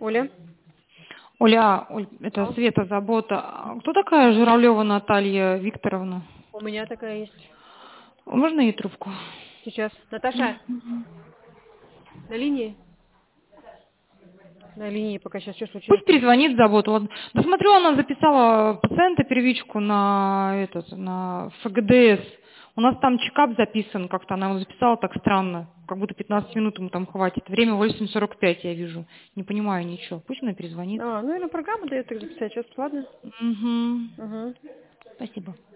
Оля? Оля, это Света, Забота. А кто такая Журавлева Наталья Викторовна? У меня такая есть. Можно ей трубку? Сейчас. Наташа, на линии? На линии пока сейчас что случилось? Пусть перезвонит Забота. Вот. Да смотрю, она записала пациента первичку на ФГДС. У нас там чекап записан как-то, она его записала так странно, как будто 15 минут ему там хватит. Время 8:45 я вижу. Не понимаю ничего. Пусть она перезвонит. Ну, наверное, программа дает так записать. Сейчас, ладно? Угу. Угу. Спасибо.